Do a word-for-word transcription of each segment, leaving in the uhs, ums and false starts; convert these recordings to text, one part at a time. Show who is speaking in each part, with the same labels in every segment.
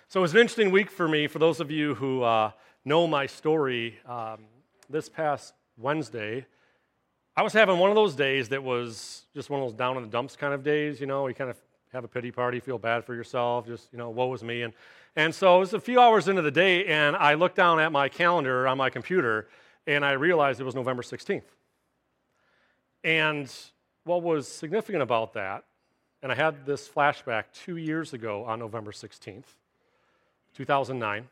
Speaker 1: So it was an interesting week for me. For those of you who uh, know my story, um, this past Wednesday, I was having one of those days that was just one of those down in the dumps kind of days. You know, you kind of have a pity party, feel bad for yourself, just, you know, woe is me. And, and so it was a few hours into the day, and I looked down at my calendar on my computer, and I realized it was November sixteenth. And what was significant about that, and I had this flashback two years ago on November sixteenth, two thousand nine.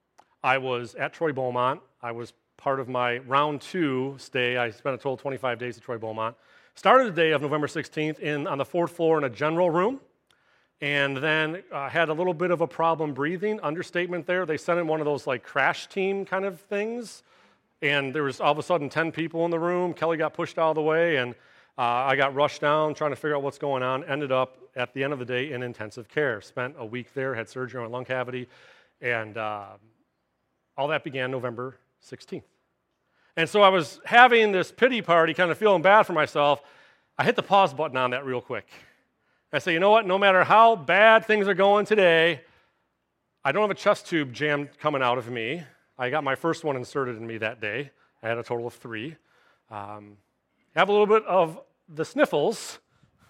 Speaker 1: I was at Troy Beaumont. I was part of my round two stay. I spent a total of twenty-five days at Troy Beaumont. Started the day of November sixteenth in on the fourth floor in a general room, and then uh, had a little bit of a problem breathing. Understatement there. They sent in one of those like crash team kind of things, and there was all of a sudden ten people in the room. Kelly got pushed out of the way, and uh, I got rushed down trying to figure out what's going on. Ended up at the end of the day in intensive care. Spent a week there, had surgery on my lung cavity, and uh, all that began November sixteenth. And so I was having this pity party, kind of feeling bad for myself. I hit the pause button on that real quick. I say, you know what, no matter how bad things are going today, I don't have a chest tube jammed coming out of me. I got my first one inserted in me that day. I had a total of three. Um, have a little bit of the sniffles,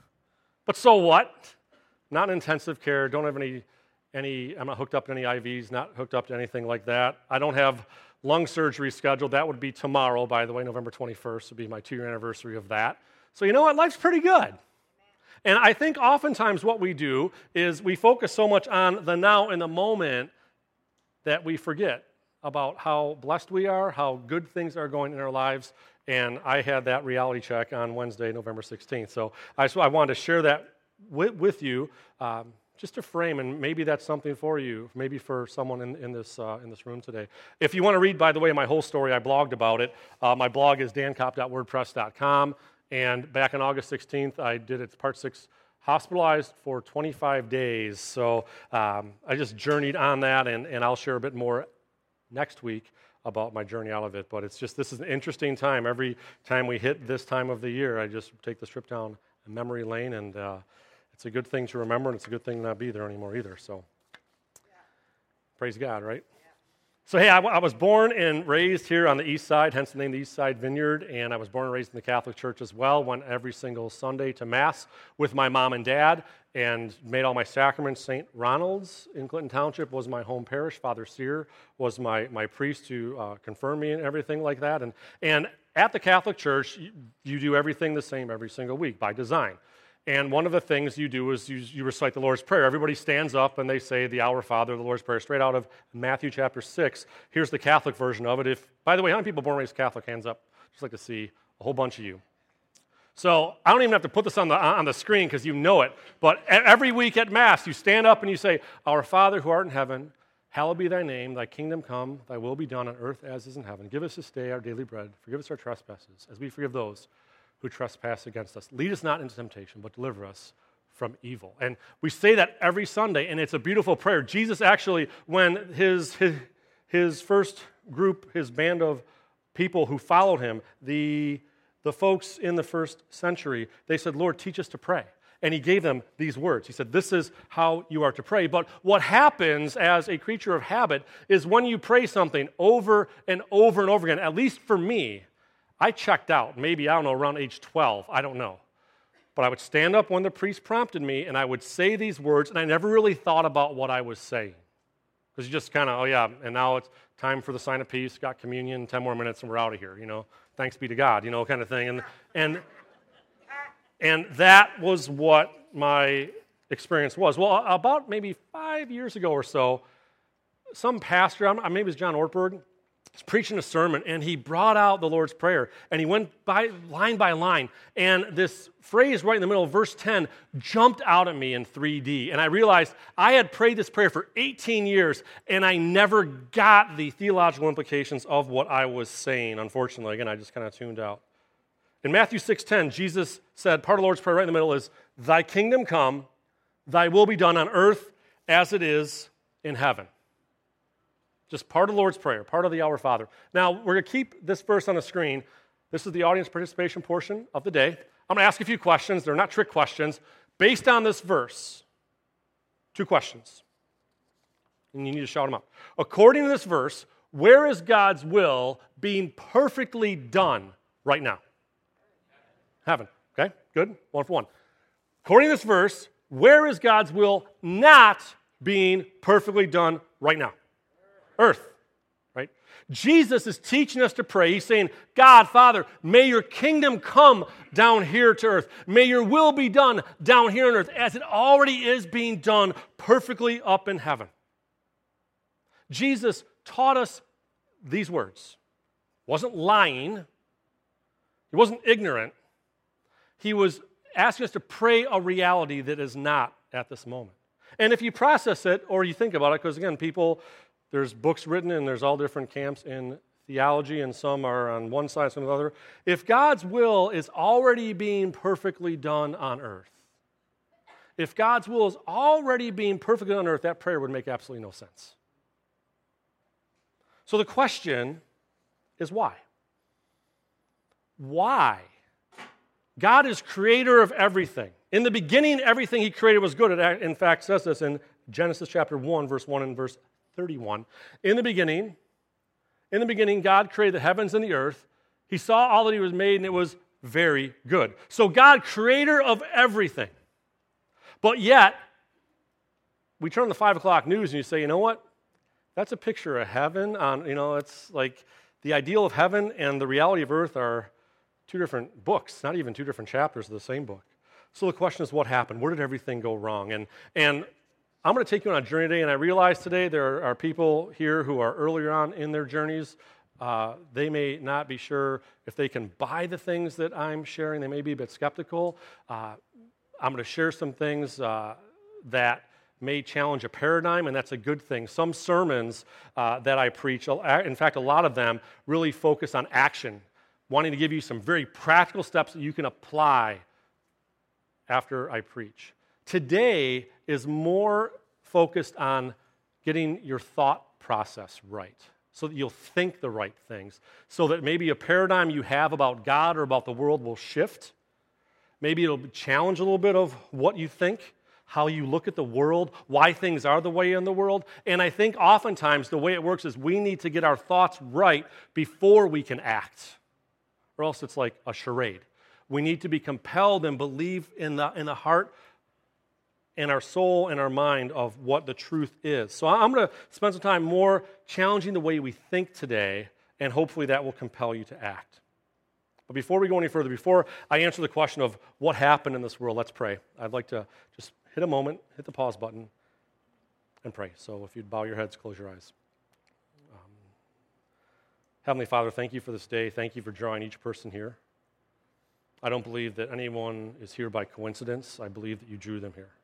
Speaker 1: but so what? Not in intensive care, don't have any, any, I'm not hooked up to any I Vs, not hooked up to anything like that. I don't have lung surgery scheduled. That would be tomorrow, by the way. November twenty-first would be my two-year anniversary of that. So you know what? Life's pretty good. And I think oftentimes what we do is we focus so much on the now and the moment that we forget about how blessed we are, how good things are going in our lives. And I had that reality check on Wednesday, November sixteenth. So I, so I wanted to share that with, with you. Um, Just to frame, and maybe that's something for you, maybe for someone in, in this uh, in this room today. If you want to read, by the way, my whole story, I blogged about it. Uh, my blog is dan kopp dot wordpress dot com, and back on August sixteenth, I did it part six, hospitalized for twenty-five days. So um, I just journeyed on that, and, and I'll share a bit more next week about my journey out of it. But it's just, this is an interesting time. Every time we hit this time of the year, I just take this trip down memory lane, and uh, it's a good thing to remember, and it's a good thing to not be there anymore either. So, yeah. Praise God, right? Yeah. So, hey, I, I was born and raised here on the east side, hence the name the East Side Vineyard, and I was born and raised in the Catholic Church as well. Went every single Sunday to Mass with my mom and dad, and made all my sacraments. Saint Ronald's in Clinton Township was my home parish. Father Sear was my, my priest to uh, confirm me and everything like that. And, and at the Catholic Church, you, you do everything the same every single week by design. And one of the things you do is you, you recite the Lord's Prayer. Everybody stands up and they say the Our Father, the Lord's Prayer, straight out of Matthew chapter six. Here's the Catholic version of it. If, by the way, how many people born and raised Catholic? Hands up. Just like to see a whole bunch of you. So I don't even have to put this on the on the screen because you know it. But every week at Mass, you stand up and you say, Our Father who art in heaven, hallowed be thy name. Thy kingdom come. Thy will be done on earth as is in heaven. Give us this day our daily bread. Forgive us our trespasses as we forgive those who trespass against us. Lead us not into temptation, but deliver us from evil. And we say that every Sunday, and it's a beautiful prayer. Jesus actually, when his, his, his first group, his band of people who followed him, the, the folks in the first century, they said, Lord, teach us to pray. And he gave them these words. He said, this is how you are to pray. But what happens as a creature of habit is when you pray something over and over and over again, at least for me, I checked out, maybe, I don't know, around age twelve, I don't know. But I would stand up when the priest prompted me, and I would say these words, and I never really thought about what I was saying. Because you just kind of, oh yeah, and now it's time for the sign of peace, got communion, ten more minutes, and we're out of here, you know. Thanks be to God, you know, kind of thing. And and and that was what my experience was. Well, about maybe five years ago or so, some pastor, maybe it was John Ortberg, was preaching a sermon, and he brought out the Lord's Prayer, and he went by line by line, and this phrase right in the middle of verse ten jumped out at me in three D, and I realized I had prayed this prayer for eighteen years, and I never got the theological implications of what I was saying, unfortunately. Again, I just kind of tuned out. In Matthew six ten, Jesus said, part of the Lord's Prayer right in the middle is, Thy kingdom come, thy will be done on earth as it is in heaven. Just part of the Lord's Prayer, part of the Our Father. Now, we're going to keep this verse on the screen. This is the audience participation portion of the day. I'm going to ask a few questions. They're not trick questions. Based on this verse, two questions. and you need to shout them out. According to this verse, where is God's will being perfectly done right now? Heaven. Okay, good. One for one. According to this verse, where is God's will not being perfectly done right now? Earth. Right? Jesus is teaching us to pray. He's saying, God, Father, may your kingdom come down here to earth. May your will be done down here on earth as it already is being done perfectly up in heaven. Jesus taught us these words. He wasn't lying. He wasn't ignorant. He was asking us to pray a reality that is not at this moment. And if you process it or you think about it, because again, people, there's books written and there's all different camps in theology, and some are on one side, some on the other. If God's will is already being perfectly done on earth, if God's will is already being perfectly done on earth, that prayer would make absolutely no sense. So the question is why? Why? God is creator of everything. In the beginning, everything he created was good. It, in fact, says this in Genesis chapter one, verse one and verse thirty-one. In the beginning, in the beginning, God created the heavens and the earth. He saw all that he was made, and it was very good. So God, creator of everything. But yet, we turn on the five o'clock news and you say, you know what? That's a picture of heaven. On, you know, it's like the ideal of heaven and the reality of earth are two different books, not even two different chapters of the same book. So the question is, what happened? Where did everything go wrong? And and I'm going to take you on a journey today, and I realize today there are people here who are earlier on in their journeys. Uh, they may not be sure if they can buy the things that I'm sharing. They may be a bit skeptical. Uh, I'm going to share some things uh, that may challenge a paradigm, and that's a good thing. Some sermons uh, that I preach, in fact, a lot of them really focus on action, wanting to give you some very practical steps that you can apply after I preach. Today is more focused on getting your thought process right, so that you'll think the right things, so that maybe a paradigm you have about God or about the world will shift. Maybe it'll challenge a little bit of what you think, how you look at the world, why things are the way in the world. And I think oftentimes the way it works is we need to get our thoughts right before we can act, or else it's like a charade. We need to be compelled and believe in the, in the heart and our soul and our mind of what the truth is. So I'm going to spend some time more challenging the way we think today, and hopefully that will compel you to act. But before we go any further, before I answer the question of what happened in this world, let's pray. I'd like to just hit a moment, hit the pause button, and pray. So if you'd bow your heads, close your eyes. Um, Heavenly Father, thank you for this day. Thank you for drawing each person here. I don't believe that anyone is here by coincidence. I believe that you drew them here.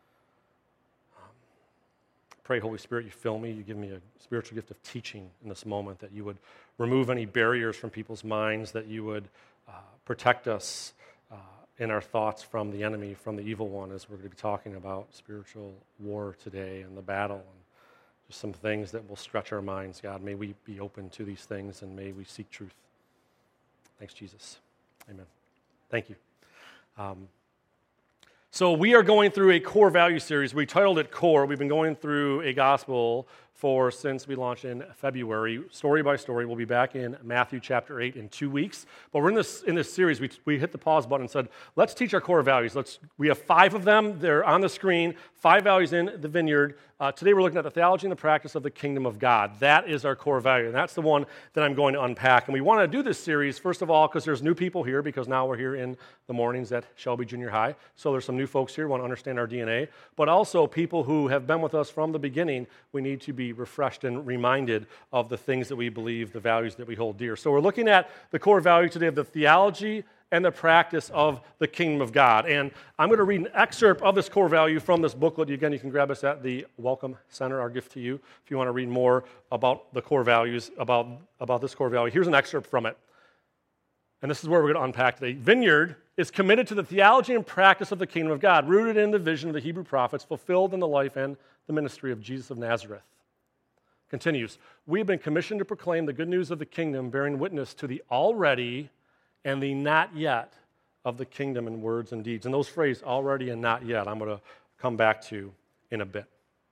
Speaker 1: Um, pray, Holy Spirit, you fill me. You give me a spiritual gift of teaching in this moment, that you would remove any barriers from people's minds, that you would uh, protect us uh, in our thoughts from the enemy, from the evil one, as we're going to be talking about spiritual war today and the battle and just some things that will stretch our minds. God, may we be open to these things, and may we seek truth. Thanks, Jesus. Amen. Thank you. Um, so we are going through a core value series. We titled it Core. We've been going through a gospel for since we launched in February, story by story. We'll be back in Matthew chapter eight in two weeks. But we're in this in this series. We we hit the pause button and said, let's teach our core values. Let's. We have five of them. They're on the screen. Five values in the Vineyard. Uh, today we're looking at the theology and the practice of the kingdom of God. That is our core value, and that's the one that I'm going to unpack. And we want to do this series, first of all, because there's new people here, because now we're here in the mornings at Shelby Junior High. So there's some new folks here who want to understand our D N A. But also people who have been with us from the beginning, we need to be refreshed and reminded of the things that we believe, the values that we hold dear. So we're looking at the core value today of the theology and the practice of the kingdom of God. And I'm going to read an excerpt of this core value from this booklet. Again, you can grab us at the Welcome Center, our gift to you, if you want to read more about the core values, about, about this core value. Here's an excerpt from it. And this is where we're going to unpack today. Vineyard is committed to the theology and practice of the kingdom of God, rooted in the vision of the Hebrew prophets, fulfilled in the life and the ministry of Jesus of Nazareth. Continues, we have been commissioned to proclaim the good news of the kingdom, bearing witness to the already and the not yet of the kingdom in words and deeds. And those phrases, already and not yet, I'm going to come back to in a bit.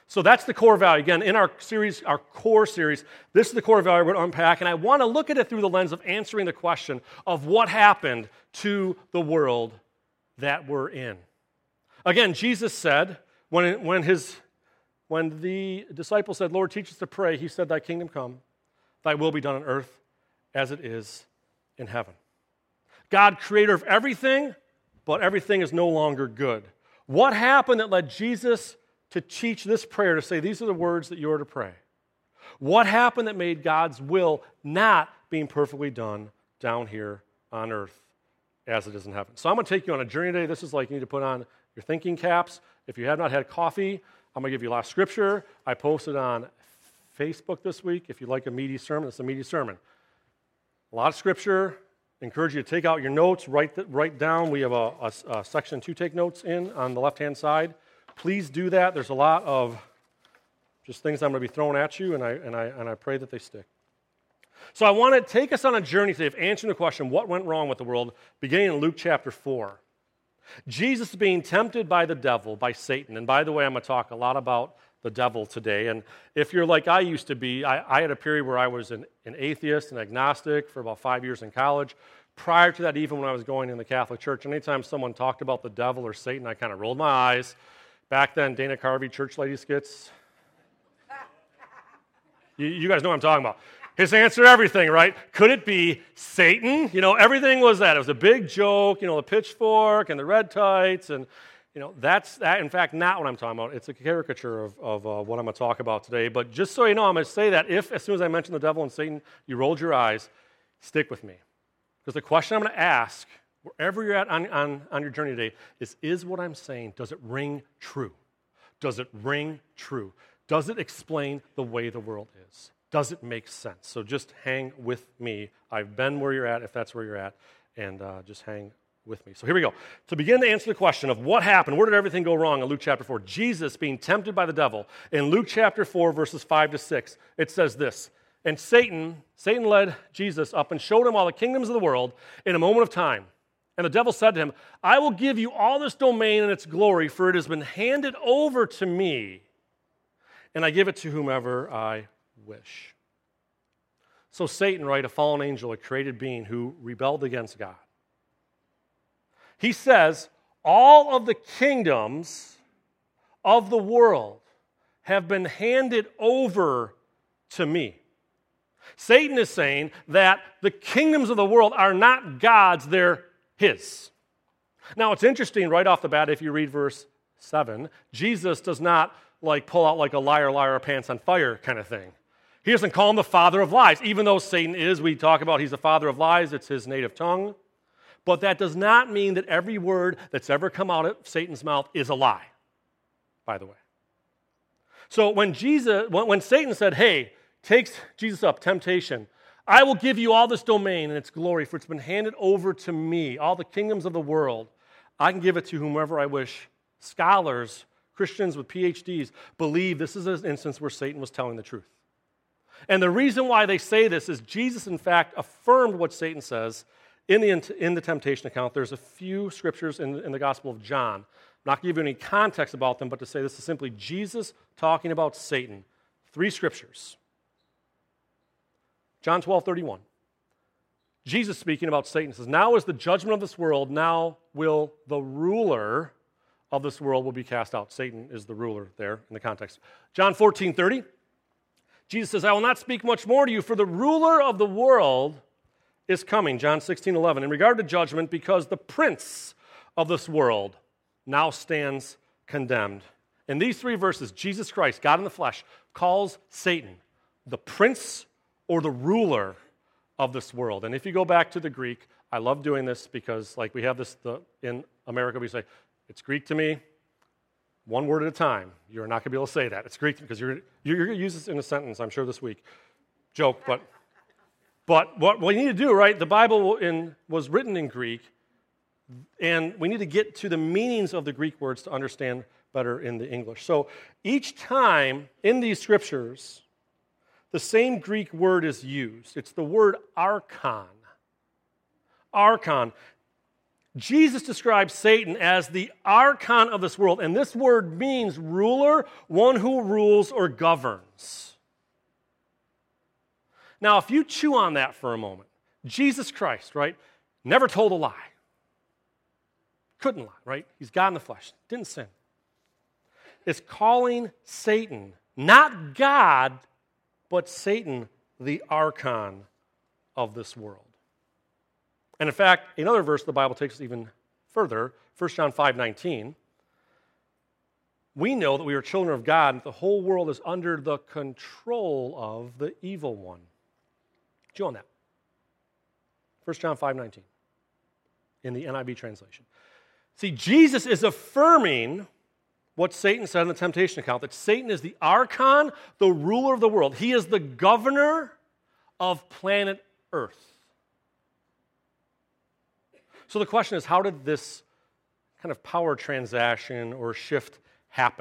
Speaker 1: So that's the core value. Again, in our series, our core series, this is the core value we're going to unpack, and I want to look at it through the lens of answering the question of what happened to the world that we're in. Again, Jesus said, when, when, his, when the disciples said, Lord, teach us to pray, he said, thy kingdom come, thy will be done on earth as it is in heaven. God, creator of everything, but everything is no longer good. What happened that led Jesus to teach this prayer, to say these are the words that you are to pray? What happened that made God's will not being perfectly done down here on earth as it is in heaven? So I'm going to take you on a journey today. This is like you need to put on your thinking caps. If you have not had coffee, I'm going to give you a lot of scripture. I posted on Facebook this week. If you like a meaty sermon, it's a meaty sermon. A lot of scripture. I encourage you to take out your notes, write, the, write down. We have a, a, a section to take notes in on the left-hand side. Please do that. There's a lot of just things I'm going to be throwing at you, and I, and I, and I pray that they stick. So I want to take us on a journey today of answering the question, what went wrong with the world, beginning in Luke chapter four. Jesus is being tempted by the devil, by Satan. And by the way, I'm going to talk a lot about the devil today. And if you're like I used to be, I, I had a period where I was an, an atheist and agnostic for about five years in college. Prior to that, even when I was going in the Catholic Church, anytime someone talked about the devil or Satan, I kind of rolled my eyes. Back then, Dana Carvey, church lady skits. You, you guys know what I'm talking about. His answer to everything, right? Could it be Satan? You know, everything was that. It was a big joke, you know, the pitchfork and the red tights. And, you know, that's, that, in fact, not what I'm talking about. It's a caricature of, of uh, what I'm going to talk about today. But just so you know, I'm going to say that if, as soon as I mention the devil and Satan, you rolled your eyes, stick with me. Because the question I'm going to ask, wherever you're at on, on, on your journey today, is, is what I'm saying, does it ring true? Does it ring true? Does it explain the way the world is? Does it make sense? So just hang with me. I've been where you're at, if that's where you're at, and uh, just hang with me. So here we go. To begin to answer the question of what happened, where did everything go wrong in Luke chapter four? Jesus being tempted by the devil. In Luke chapter four, verses five to six, it says this, and Satan, Satan led Jesus up and showed him all the kingdoms of the world in a moment of time. And the devil said to him, I will give you all this domain and its glory, for it has been handed over to me, and I give it to whomever I wish. So Satan, right, a fallen angel, a created being who rebelled against God. He says, all of the kingdoms of the world have been handed over to me. Satan is saying that the kingdoms of the world are not God's, they're his. Now, it's interesting right off the bat, if you read verse seven, Jesus does not like pull out like a liar, liar, pants on fire kind of thing. He doesn't call him the father of lies, even though Satan is, we talk about he's the father of lies, it's his native tongue. But that does not mean that every word that's ever come out of Satan's mouth is a lie, by the way. So when Jesus, when, when Satan said, hey, takes Jesus up, temptation, I will give you all this domain and its glory, for it's been handed over to me, all the kingdoms of the world. I can give it to whomever I wish. Scholars, Christians with P H Ds, believe this is an instance where Satan was telling the truth. And the reason why they say this is Jesus, in fact, affirmed what Satan says in the, in the temptation account. There's a few scriptures in, in the Gospel of John. I'm not going to give you any context about them, but to say this is simply Jesus talking about Satan. Three scriptures. John twelve thirty-one. Jesus speaking about Satan says, now is the judgment of this world, now will the ruler of this world will be cast out. Satan is the ruler there in the context. John fourteen thirty. Jesus says, I will not speak much more to you, for the ruler of the world is coming. John sixteen eleven. In regard to judgment, because the prince of this world now stands condemned. In these three verses, Jesus Christ, God in the flesh, calls Satan the prince or the ruler of this world. And if you go back to the Greek, I love doing this because like we have this the, in America, we say, it's Greek to me, one word at a time. You're not going to be able to say that. It's Greek because you're, you're going to use this in a sentence, I'm sure, this week. Joke, but but what we need to do, right, the Bible in, was written in Greek, and we need to get to the meanings of the Greek words to understand better in the English. So each time in these scriptures, the same Greek word is used. It's the word archon. Archon. Jesus describes Satan as the archon of this world, and this word means ruler, one who rules or governs. Now, if you chew on that for a moment, Jesus Christ, right, never told a lie. Couldn't lie, right? He's God in the flesh, didn't sin. Is calling Satan, not God, but Satan, the archon of this world. And in fact, another verse the Bible takes us even further, First John five nineteen. We know that we are children of God, and the whole world is under the control of the evil one. Chew on that. First John five nineteen in the N I V translation. See, Jesus is affirming what Satan said in the temptation account, that Satan is the archon, the ruler of the world. He is the governor of planet Earth. So the question is, how did this kind of power transaction or shift happen?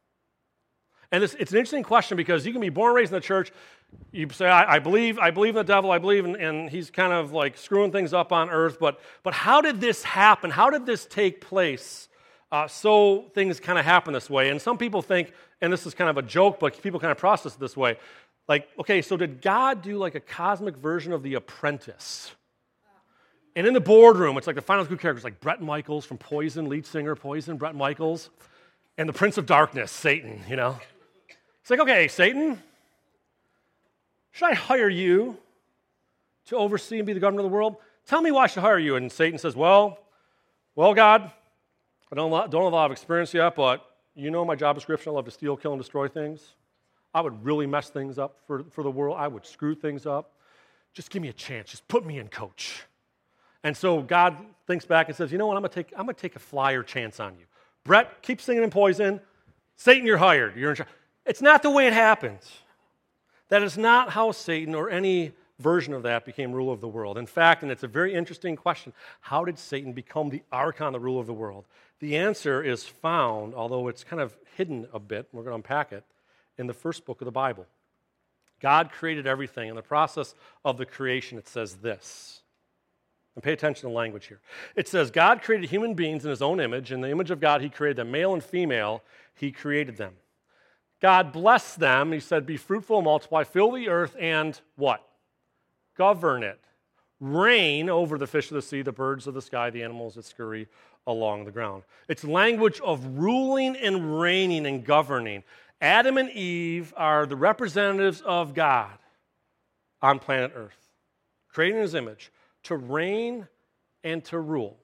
Speaker 1: And this, it's an interesting question because you can be born and raised in the church. You say, I, I believe I believe in the devil, I believe in, and he's kind of like screwing things up on earth, but, but how did this happen? How did this take place uh, so things kind of happen this way? And some people think, and this is kind of a joke, but people kind of process it this way, like, okay, so did God do like a cosmic version of The Apprentice? And in the boardroom, it's like the final two characters, like Bret Michaels from Poison, lead singer, Poison, Bret Michaels, and the Prince of Darkness, Satan, you know? It's like, okay, Satan, should I hire you to oversee and be the governor of the world? Tell me why I should hire you. And Satan says, well, well, God, I don't, don't have a lot of experience yet, but you know my job description. I love to steal, kill, and destroy things. I would really mess things up for, for the world. I would screw things up. Just give me a chance. Just put me in, coach. And so God thinks back and says, you know what, I'm going to take I'm going to take a flyer chance on you. Bret, keep singing in Poison. Satan, you're hired. You're in charge. It's not the way it happens. That is not how Satan or any version of that became ruler of the world. In fact, and it's a very interesting question, how did Satan become the archon, the ruler of the world? The answer is found, although it's kind of hidden a bit, we're going to unpack it, in the first book of the Bible. God created everything. In the process of the creation, it says this. And pay attention to the language here. It says, God created human beings in his own image. In the image of God, he created them. Male and female, he created them. God blessed them. He said, be fruitful and multiply, fill the earth, and what? Govern it. Reign over the fish of the sea, the birds of the sky, the animals that scurry along the ground. It's language of ruling and reigning and governing. Adam and Eve are the representatives of God on planet Earth, created in his image, to reign and to rule.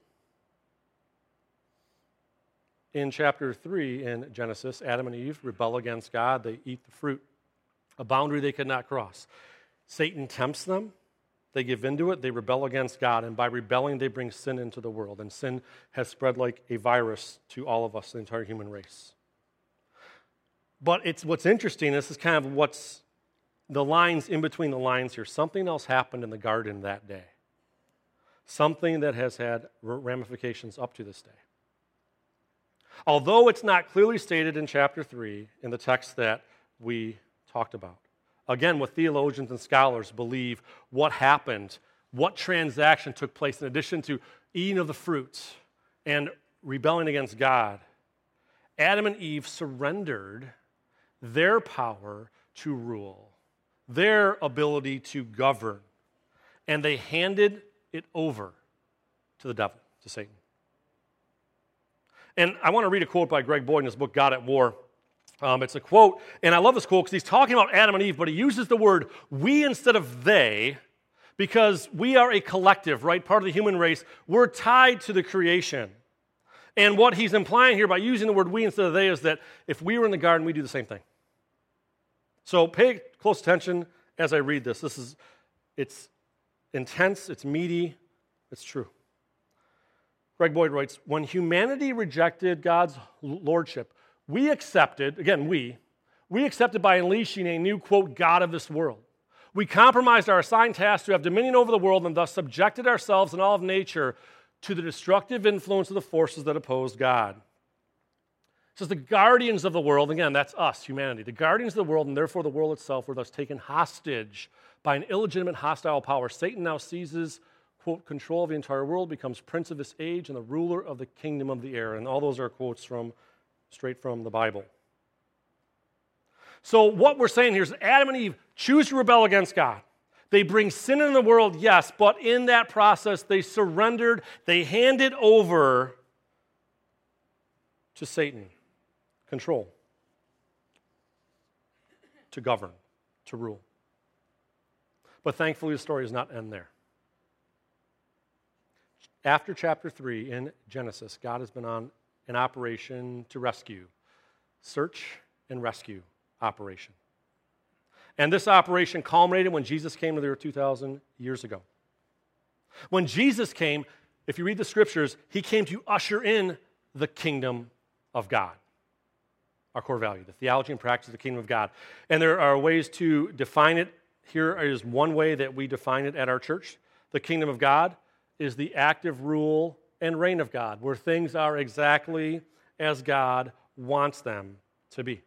Speaker 1: In chapter three in Genesis, Adam and Eve rebel against God. They eat the fruit, a boundary they could not cross. Satan tempts them. They give into it. They rebel against God. And by rebelling, they bring sin into the world. And sin has spread like a virus to all of us, the entire human race. But it's what's interesting, this is kind of what's the lines in between the lines here. Something else happened in the garden that day. Something that has had ramifications up to this day. Although it's not clearly stated in chapter three in the text that we talked about. Again, what theologians and scholars believe what happened, what transaction took place in addition to eating of the fruits and rebelling against God. Adam and Eve surrendered their power to rule, their ability to govern, and they handed it over to the devil, to Satan. And I want to read a quote by Greg Boyd in his book, God at War. Um, it's a quote, and I love this quote because he's talking about Adam and Eve, but he uses the word we instead of they because we are a collective, right? Part of the human race. We're tied to the creation. And what he's implying here by using the word we instead of they is that if we were in the garden, we'd do the same thing. So pay close attention as I read this. This is, it's intense, it's meaty, it's true. Greg Boyd writes, when humanity rejected God's lordship, we accepted, again, we, we accepted by unleashing a new, quote, God of this world. We compromised our assigned task to have dominion over the world and thus subjected ourselves and all of nature to the destructive influence of the forces that opposed God. It says the guardians of the world, again, that's us, humanity, the guardians of the world and therefore the world itself were thus taken hostage by an illegitimate hostile power. Satan now seizes, quote, control of the entire world, becomes prince of this age and the ruler of the kingdom of the air. And all those are quotes from straight from the Bible. So what we're saying here is Adam and Eve choose to rebel against God. They bring sin into the world, yes, but in that process they surrendered, they handed over to Satan, control, to govern, to rule. But thankfully the story does not end there. After chapter three in Genesis, God has been on an operation to rescue, search and rescue operation. And this operation culminated when Jesus came to the earth two thousand years ago. When Jesus came, if you read the scriptures, he came to usher in the kingdom of God. Our core value, the theology and practice of the kingdom of God. And there are ways to define it. Here is one way that we define it at our church. The kingdom of God is the active rule and reign of God, where things are exactly as God wants them to be.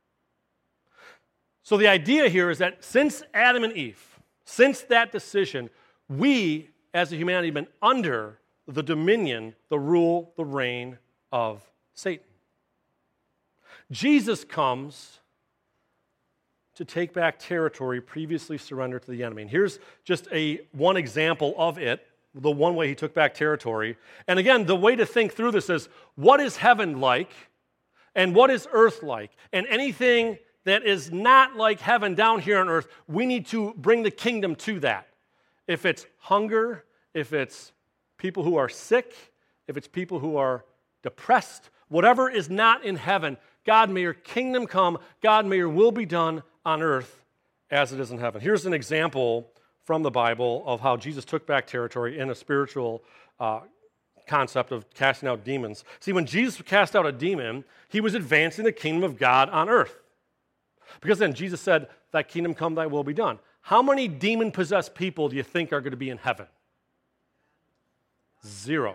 Speaker 1: So the idea here is that since Adam and Eve, since that decision, we as a humanity have been under the dominion, the rule, the reign of Satan. Jesus comes to take back territory previously surrendered to the enemy. And here's just a one example of it, the one way he took back territory. And again, the way to think through this is, what is heaven like and what is earth like? And anything that is not like heaven down here on earth, we need to bring the kingdom to that. If it's hunger, if it's people who are sick, if it's people who are depressed, whatever is not in heaven, God, may your kingdom come, God, may your will be done on earth as it is in heaven. Here's an example from the Bible of how Jesus took back territory in a spiritual uh, concept of casting out demons. See, when Jesus cast out a demon, he was advancing the kingdom of God on earth. Because then Jesus said, thy kingdom come, thy will be done. How many demon-possessed people do you think are going to be in heaven? Zero.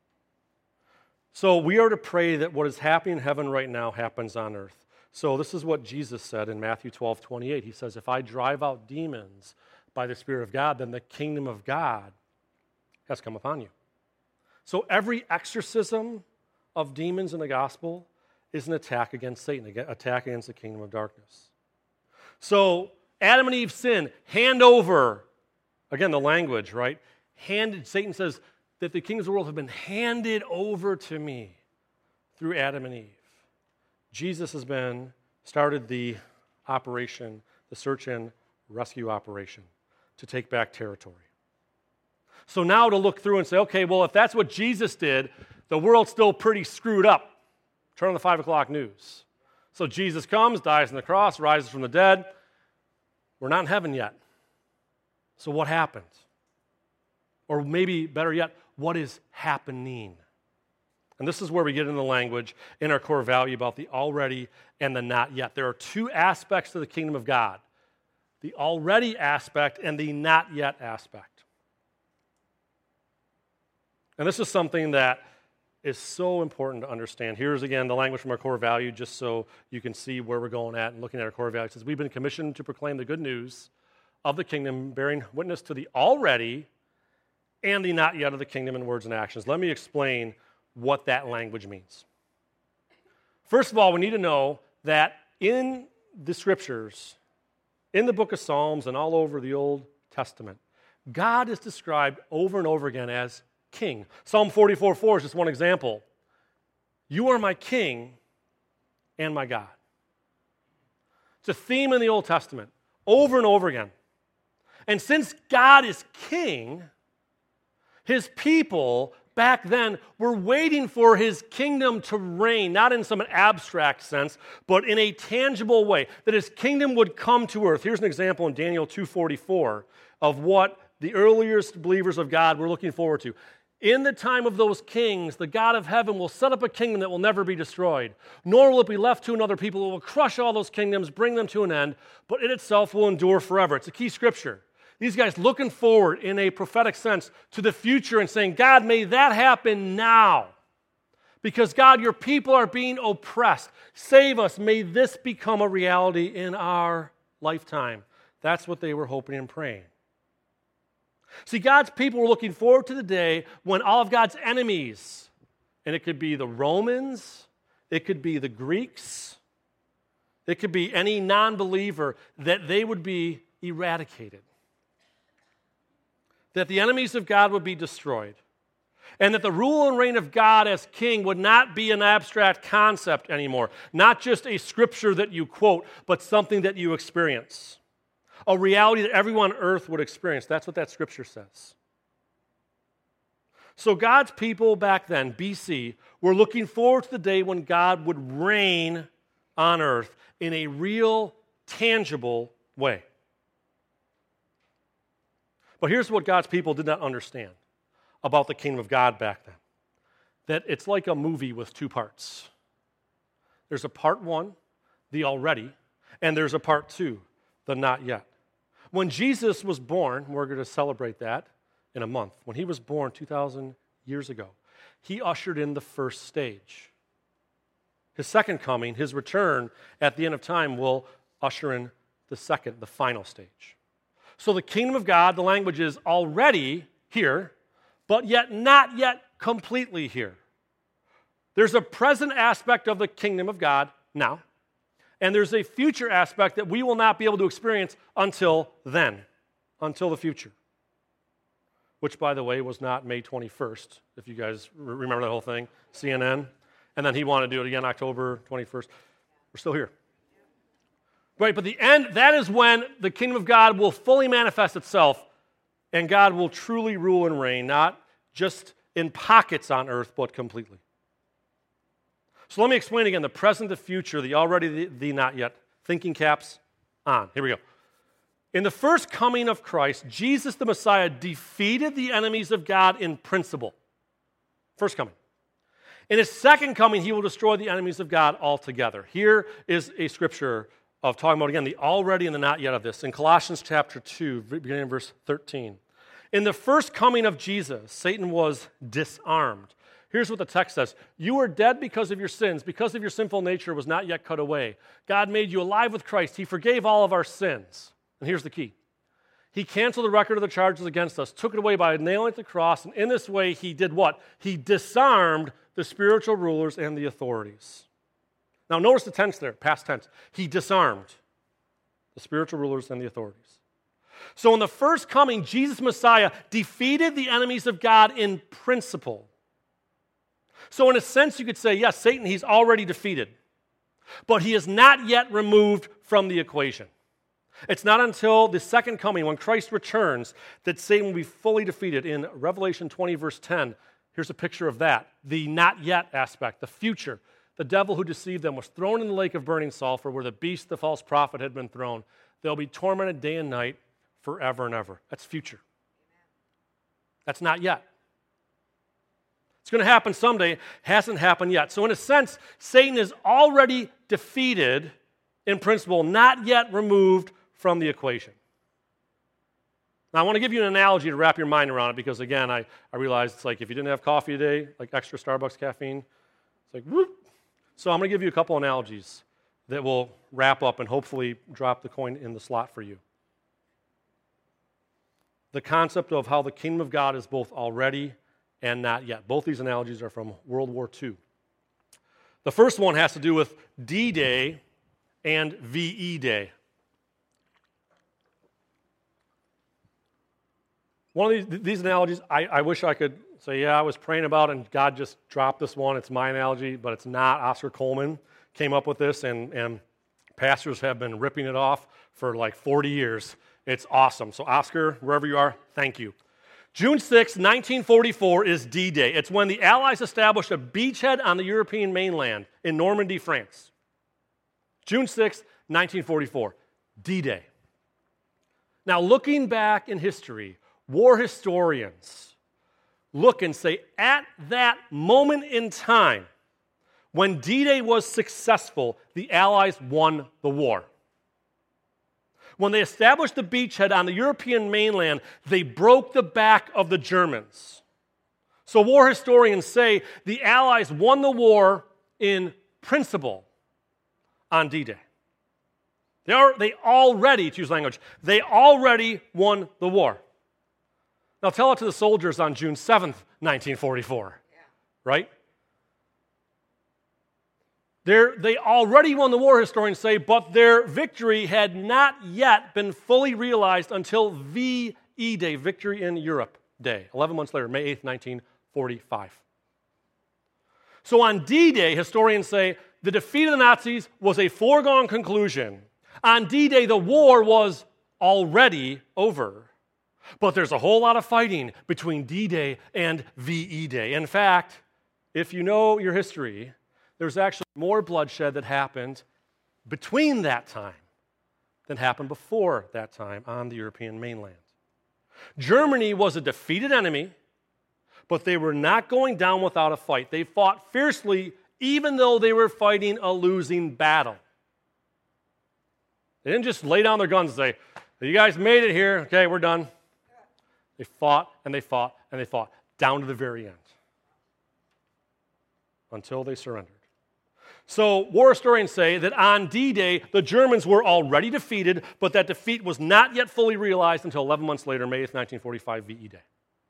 Speaker 1: So we are to pray that what is happening in heaven right now happens on earth. So this is what Jesus said in Matthew twelve twenty-eight. He says, if I drive out demons by the Spirit of God, then the kingdom of God has come upon you. So every exorcism of demons in the gospel is an attack against Satan, an attack against the kingdom of darkness. So Adam and Eve sin, hand over, again, the language, right? Handed, Satan says that the kingdoms of the world have been handed over to me through Adam and Eve. Jesus has been, started the operation, the search and rescue operation to take back territory. So now to look through and say, okay, well, if that's what Jesus did, the world's still pretty screwed up. Turn on the five o'clock news. So Jesus comes, dies on the cross, rises from the dead. We're not in heaven yet. So what happened? Or maybe better yet, what is happening? And this is where we get into the language in our core value about the already and the not yet. There are two aspects to the kingdom of God. The already aspect and the not yet aspect. And this is something that is so important to understand. Here's again the language from our core value, just so you can see where we're going at and looking at our core value. It says, we've been commissioned to proclaim the good news of the kingdom, bearing witness to the already and the not yet of the kingdom in words and actions. Let me explain what that language means. First of all, we need to know that in the scriptures, in the book of Psalms and all over the Old Testament, God is described over and over again as king. Psalm forty-four four is just one example. You are my king and my God. It's a theme in the Old Testament, over and over again. And since God is king, his people back then were waiting for his kingdom to reign, not in some abstract sense, but in a tangible way, that his kingdom would come to earth. Here's an example in Daniel two forty-four of what the earliest believers of God were looking forward to. In the time of those kings, the God of heaven will set up a kingdom that will never be destroyed, nor will it be left to another people. It will crush all those kingdoms, bring them to an end, but it itself will endure forever. It's a key scripture. These guys looking forward in a prophetic sense to the future and saying, God, may that happen now. Because God, your people are being oppressed. Save us. May this become a reality in our lifetime. That's what they were hoping and praying. See, God's people were looking forward to the day when all of God's enemies, and it could be the Romans, it could be the Greeks, it could be any non-believer, that they would be eradicated. That the enemies of God would be destroyed. And that the rule and reign of God as king would not be an abstract concept anymore. Not just a scripture that you quote, but something that you experience. A reality that everyone on earth would experience. That's what that scripture says. So God's people back then, B C, were looking forward to the day when God would reign on earth in a real, tangible way. But here's what God's people did not understand about the kingdom of God back then. That it's like a movie with two parts. There's a part one, the already, and there's a part two, the not yet. When Jesus was born, we're going to celebrate that in a month. When he was born two thousand years ago, he ushered in the first stage. His second coming, his return at the end of time, will usher in the second, the final stage. So the kingdom of God, the language is already here, but yet not yet completely here. There's a present aspect of the kingdom of God now, and there's a future aspect that we will not be able to experience until then, until the future. Which, by the way, was not May twenty-first, if you guys remember that whole thing, C N N. And then he wanted to do it again October twenty-first. We're still here. Right, but the end, that is when the kingdom of God will fully manifest itself, and God will truly rule and reign, not just in pockets on earth, but completely. So let me explain again the present, the future, the already, the, the not yet. Thinking caps on. Here we go. In the first coming of Christ, Jesus the Messiah defeated the enemies of God in principle. First coming. In his second coming, he will destroy the enemies of God altogether. Here is a scripture of talking about, again, the already and the not yet of this. In Colossians chapter two, beginning in verse thirteen. In the first coming of Jesus, Satan was disarmed. Here's what the text says. You were dead because of your sins, because of your sinful nature was not yet cut away. God made you alive with Christ. He forgave all of our sins. And here's the key. He canceled the record of the charges against us, took it away by nailing it to the cross, and in this way he did what? He disarmed the spiritual rulers and the authorities. Now notice the tense there, past tense. He disarmed the spiritual rulers and the authorities. So in the first coming, Jesus Messiah defeated the enemies of God in principle. So in a sense, you could say, yes, Satan, he's already defeated. But he is not yet removed from the equation. It's not until the second coming, when Christ returns, that Satan will be fully defeated. In Revelation twenty, verse ten, here's a picture of that. The not yet aspect, the future. The devil who deceived them was thrown in the lake of burning sulfur where the beast, the false prophet, had been thrown. They'll be tormented day and night forever and ever. That's future. That's not yet. It's going to happen someday. Hasn't happened yet. So in a sense, Satan is already defeated in principle, not yet removed from the equation. Now, I want to give you an analogy to wrap your mind around it because, again, I, I realize it's like if you didn't have coffee today, like extra Starbucks caffeine, it's like, whoop. So I'm going to give you a couple analogies that will wrap up and hopefully drop the coin in the slot for you. The concept of how the kingdom of God is both already and not yet. Both these analogies are from World War Two. The first one has to do with D-Day and V E Day. One of these, these analogies, I, I wish I could say, yeah, I was praying about it and God just dropped this one. It's my analogy, but it's not. Oscar Coleman came up with this, and, and pastors have been ripping it off for like forty years. It's awesome. So Oscar, wherever you are, thank you. June sixth, nineteen forty-four is D-Day. It's when the Allies established a beachhead on the European mainland in Normandy, France. June sixth, nineteen forty-four, D-Day. Now, looking back in history, war historians look and say, at that moment in time, when D-Day was successful, the Allies won the war. When they established the beachhead on the European mainland, they broke the back of the Germans. So war historians say the Allies won the war in principle on D-Day. They, are, they already, to use language, they already won the war. Now tell it to the soldiers on June seventh, nineteen forty-four, yeah. Right? They're, they already won the war, historians say, but their victory had not yet been fully realized until V E Day, Victory in Europe Day, eleven months later, May eighth, nineteen forty-five. So on D-Day, historians say, the defeat of the Nazis was a foregone conclusion. On D-Day, the war was already over. But there's a whole lot of fighting between D-Day and V E Day. In fact, if you know your history, there's actually more bloodshed that happened between that time than happened before that time on the European mainland. Germany was a defeated enemy, but they were not going down without a fight. They fought fiercely, even though they were fighting a losing battle. They didn't just lay down their guns and say, you guys made it here, okay, we're done. They fought and they fought and they fought down to the very end until they surrendered. So war historians say that on D-Day, the Germans were already defeated, but that defeat was not yet fully realized until eleven months later, May eighth, nineteen forty-five, V E Day.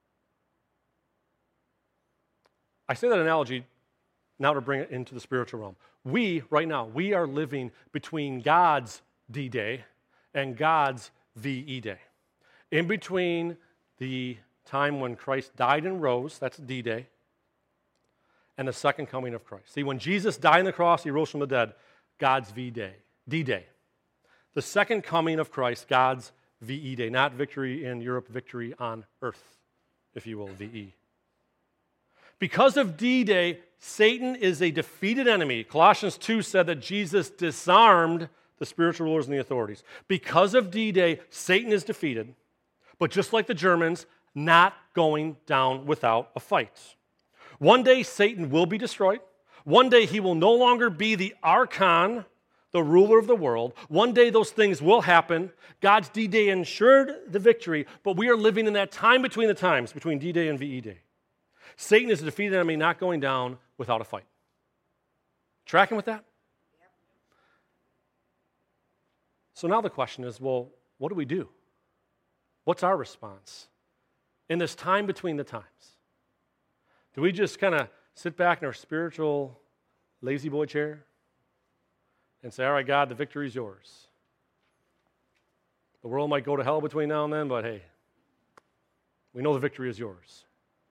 Speaker 1: I say that analogy now to bring it into the spiritual realm. We, right now, we are living between God's D-Day and God's V E Day. In between the time when Christ died and rose, that's D-Day, and the second coming of Christ. See, when Jesus died on the cross, he rose from the dead, God's V-Day, D-Day. The second coming of Christ, God's V E Day, not victory in Europe, victory on earth, if you will, V E. Because of D-Day, Satan is a defeated enemy. Colossians two said that Jesus disarmed the spiritual rulers and the authorities. Because of D-Day, Satan is defeated, but just like the Germans, not going down without a fight. One day, Satan will be destroyed. One day, he will no longer be the archon, the ruler of the world. One day, those things will happen. God's D-Day ensured the victory, but we are living in that time between the times, between D-Day and V E Day. Satan is a defeated enemy, not going down without a fight. Tracking with that? Yep. So now the question is, well, what do we do? What's our response in this time between the times? Do we just kind of sit back in our spiritual lazy boy chair and say, all right, God, the victory is yours? The world might go to hell between now and then, but hey, we know the victory is yours.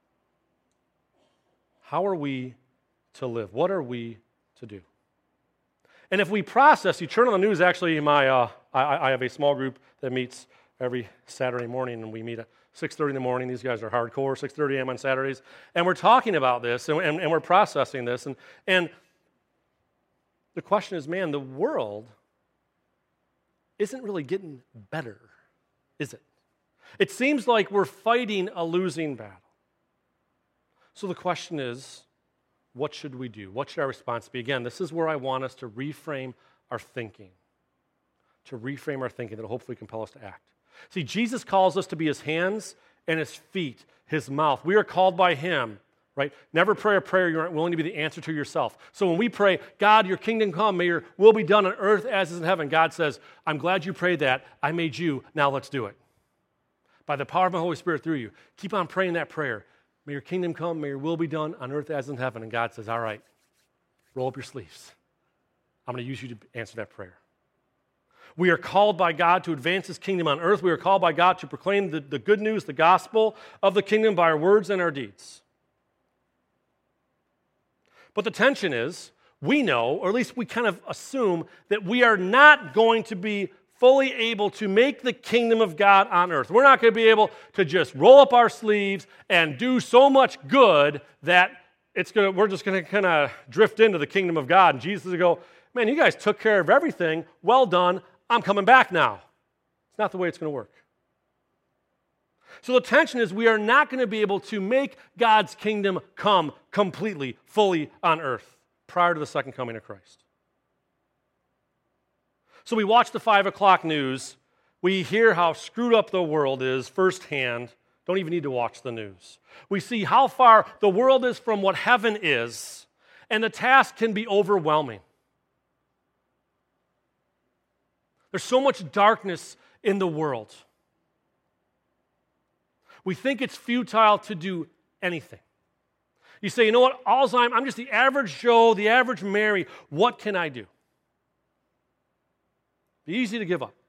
Speaker 1: How are we to live? What are we to do? And if we process, you turn on the news, actually, my uh, I, I have a small group that meets every Saturday morning, and we meet at six thirty in the morning. These guys are hardcore, six thirty a.m. on Saturdays. And we're talking about this, and, and, and we're processing this. And, and the question is, man, the world isn't really getting better, is it? It seems like we're fighting a losing battle. So the question is, what should we do? What should our response be? Again, this is where I want us to reframe our thinking, to reframe our thinking that will hopefully compel us to act. See, Jesus calls us to be his hands and his feet, his mouth. We are called by him, right? Never pray a prayer you aren't willing to be the answer to yourself. So when we pray, God, your kingdom come, may your will be done on earth as is in heaven, God says, I'm glad you prayed that. I made you. Now let's do it. By the power of my Holy Spirit through you. Keep on praying that prayer. May your kingdom come, may your will be done on earth as in heaven. And God says, all right, roll up your sleeves. I'm going to use you to answer that prayer. We are called by God to advance his kingdom on earth. We are called by God to proclaim the, the good news, the gospel of the kingdom by our words and our deeds. But the tension is, we know, or at least we kind of assume, that we are not going to be fully able to make the kingdom of God on earth. We're not going to be able to just roll up our sleeves and do so much good that it's going to, we're just going to kind of drift into the kingdom of God. And Jesus will go, man, you guys took care of everything. Well done. I'm coming back now. It's not the way it's going to work. So the tension is we are not going to be able to make God's kingdom come completely, fully on earth prior to the second coming of Christ. So we watch the five o'clock news. We hear how screwed up the world is firsthand. Don't even need to watch the news. We see how far the world is from what heaven is, and the task can be overwhelming. There's so much darkness in the world. We think it's futile to do anything. You say, you know what, Alzheimer's, I'm just the average Joe, the average Mary. What can I do? Be easy to give up.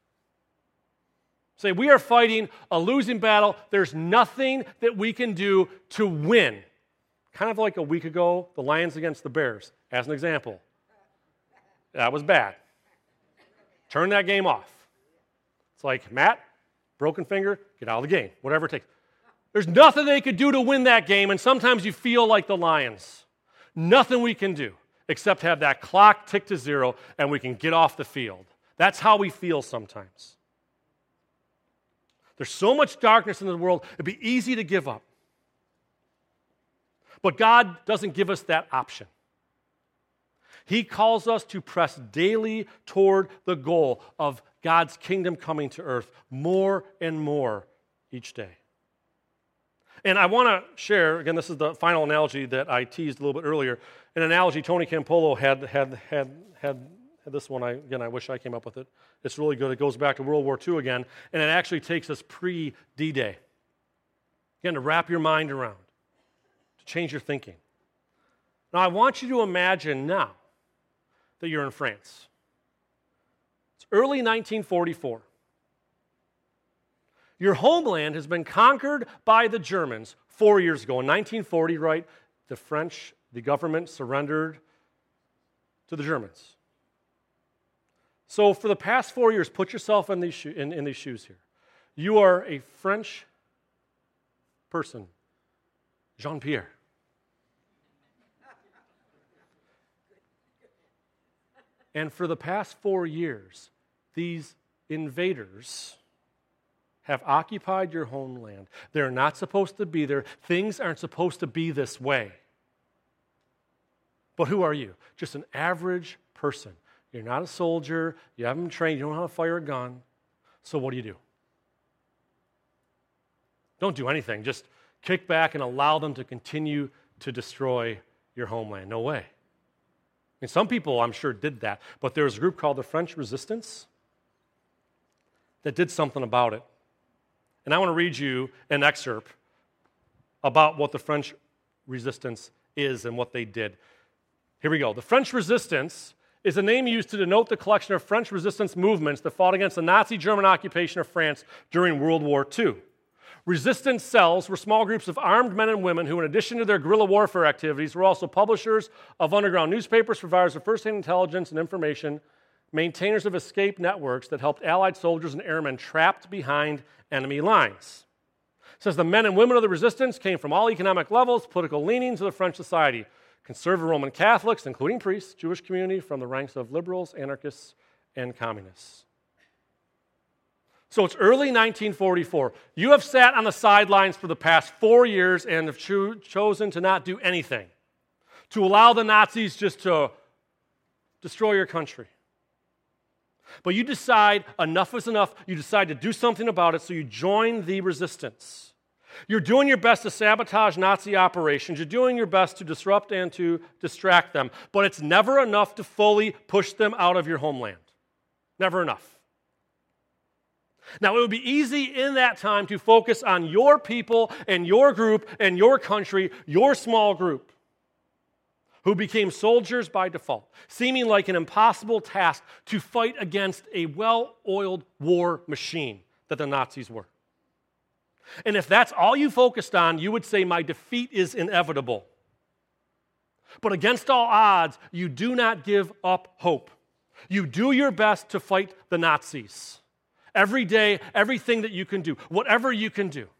Speaker 1: Say, we are fighting a losing battle. There's nothing that we can do to win. Kind of like a week ago, the Lions against the Bears, as an example. That was bad. Turn that game off. It's like, Matt, broken finger, get out of the game, whatever it takes. There's nothing they could do to win that game, and sometimes you feel like the Lions. Nothing we can do except have that clock tick to zero and we can get off the field. That's how we feel sometimes. There's so much darkness in the world, it'd be easy to give up. But God doesn't give us that option. He calls us to press daily toward the goal of God's kingdom coming to earth more and more each day. And I want to share, again, this is the final analogy that I teased a little bit earlier, an analogy Tony Campolo had had had had, had this one. I, again, I wish I came up with it. It's really good. It goes back to World War Two again, and it actually takes us pre-D Day. Again, to wrap your mind around, to change your thinking. Now, I want you to imagine now that you're in France. It's early nineteen forty-four. Your homeland has been conquered by the Germans four years ago. In nineteen forty, right, the French, the government surrendered to the Germans. So for the past four years, put yourself in these, sho- in, in these shoes here. You are a French person, Jean-Pierre. And for the past four years, these invaders have occupied your homeland. They're not supposed to be there. Things aren't supposed to be this way. But who are you? Just an average person. You're not a soldier. You haven't been trained. You don't know how to fire a gun. So what do you do? Don't do anything. Just kick back and allow them to continue to destroy your homeland. No way. I mean, some people, I'm sure, did that. But there was a group called the French Resistance that did something about it. And I want to read you an excerpt about what the French Resistance is and what they did. Here we go. The French Resistance is a name used to denote the collection of French resistance movements that fought against the Nazi German occupation of France during World War Two. Resistance cells were small groups of armed men and women who, in addition to their guerrilla warfare activities, were also publishers of underground newspapers, providers of first-hand intelligence and information, maintainers of escape networks that helped Allied soldiers and airmen trapped behind enemy lines. It says the men and women of the resistance came from all economic levels, political leanings of the French society. Conservative Roman Catholics, including priests, Jewish community from the ranks of liberals, anarchists, and communists. So it's early nineteen forty-four. You have sat on the sidelines for the past four years and have cho- chosen to not do anything, to allow the Nazis just to destroy your country. But you decide enough is enough. You decide to do something about it, so you join the resistance. You're doing your best to sabotage Nazi operations. You're doing your best to disrupt and to distract them. But it's never enough to fully push them out of your homeland. Never enough. Now, it would be easy in that time to focus on your people and your group and your country, your small group, who became soldiers by default, seeming like an impossible task to fight against a well-oiled war machine that the Nazis were. And if that's all you focused on, you would say, my defeat is inevitable. But against all odds, you do not give up hope. You do your best to fight the Nazis. Every day, everything that you can do, whatever you can do.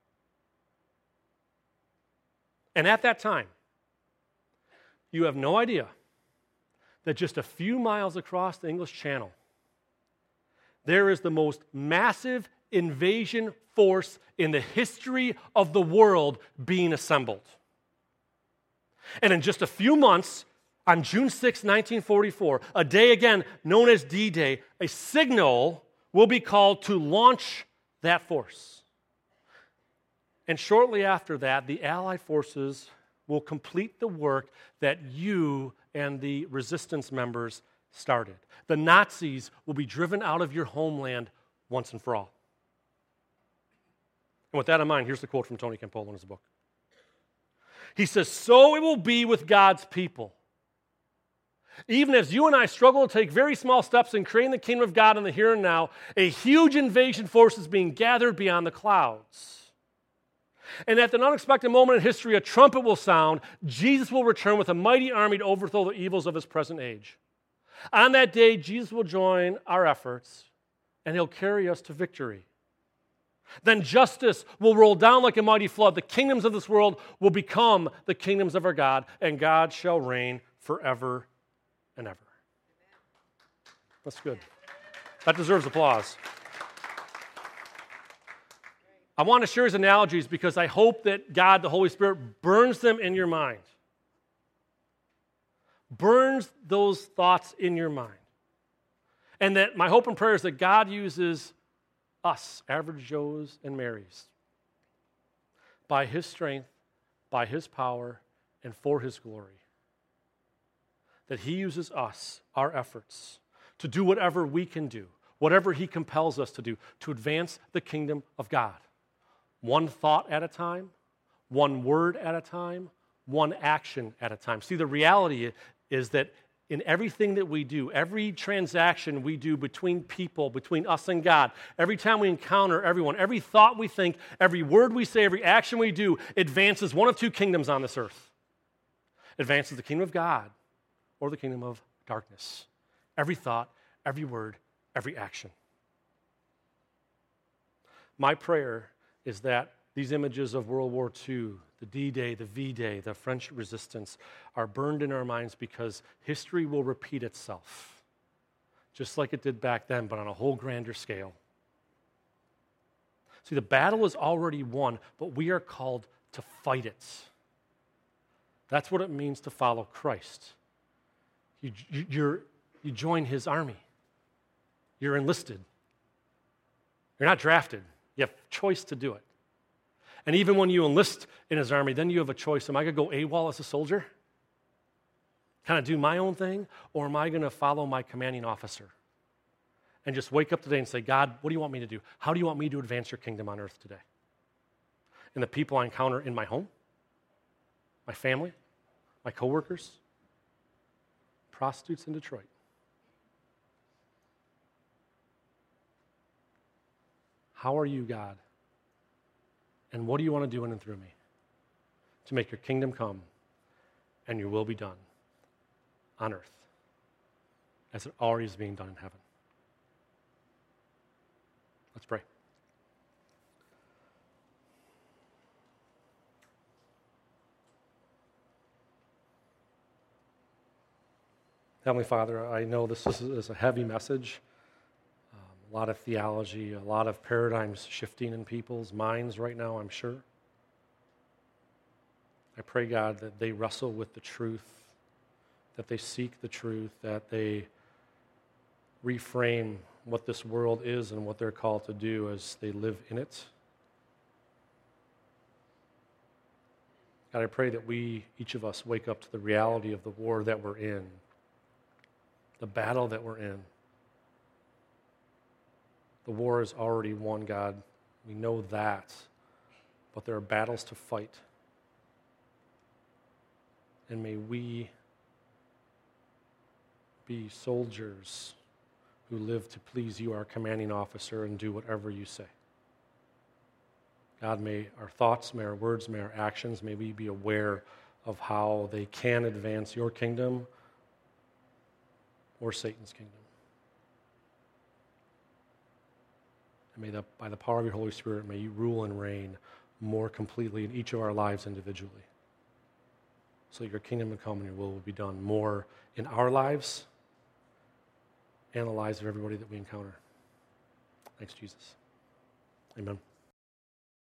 Speaker 1: And at that time, you have no idea that just a few miles across the English Channel, there is the most massive invasion force in the history of the world being assembled. And in just a few months, on June sixth, nineteen forty-four, a day again known as D-Day, a signal will be called to launch that force. And shortly after that, the Allied forces will complete the work that you and the resistance members started. The Nazis will be driven out of your homeland once and for all. with that in mind, here's the quote from Tony Campolo in his book. He says, "So it will be with God's people. Even as you and I struggle to take very small steps in creating the kingdom of God in the here and now, a huge invasion force is being gathered beyond the clouds. And at an unexpected moment in history, a trumpet will sound. Jesus will return with a mighty army to overthrow the evils of his present age. On that day, Jesus will join our efforts, and he'll carry us to victory. Then justice will roll down like a mighty flood. The kingdoms of this world will become the kingdoms of our God, and God shall reign forever and ever." That's good. That deserves applause. I want to share his analogies because I hope that God, the Holy Spirit, burns them in your mind. Burns those thoughts in your mind. And that my hope and prayer is that God uses us, average Joes and Marys, by his strength, by his power, and for his glory. That he uses us, our efforts, to do whatever we can do, whatever he compels us to do, to advance the kingdom of God. One thought at a time, one word at a time, one action at a time. See, the reality is that in everything that we do, every transaction we do between people, between us and God, every time we encounter everyone, every thought we think, every word we say, every action we do advances one of two kingdoms on this earth. Advances the kingdom of God or the kingdom of darkness. Every thought, every word, every action. My prayer is that these images of World War Two, the D-Day, the V-Day, the French resistance, are burned in our minds because history will repeat itself, just like it did back then, but on a whole grander scale. See, the battle is already won, but we are called to fight it. That's what it means to follow Christ. You, you, you're, you join his army. You're enlisted. You're not drafted. You have a choice to do it. And even when you enlist in his army, then you have a choice. Am I going to go AWOL as a soldier? Kind of do my own thing? Or am I going to follow my commanding officer? And just wake up today and say, God, what do you want me to do? How do you want me to advance your kingdom on earth today? And the people I encounter in my home, my family, my coworkers, prostitutes in Detroit. How are you, God? And what do you want to do in and through me to make your kingdom come and your will be done on earth as it already is being done in heaven? Let's pray. Heavenly Father, I know this is a heavy message. A lot of theology, a lot of paradigms shifting in people's minds right now, I'm sure. I pray, God, that they wrestle with the truth, that they seek the truth, that they reframe what this world is and what they're called to do as they live in it. God, I pray that we, each of us, wake up to the reality of the war that we're in, the battle that we're in. The war is already won, God. We know that. But there are battles to fight. And may we be soldiers who live to please you, our commanding officer, and do whatever you say. God, may our thoughts, may our words, may our actions, may we be aware of how they can advance your kingdom or Satan's kingdom. And may the, by the power of your Holy Spirit, may you rule and reign more completely in each of our lives individually. So that your kingdom will come and your will will be done more in our lives and the lives of everybody that we encounter. Thanks, Jesus. Amen.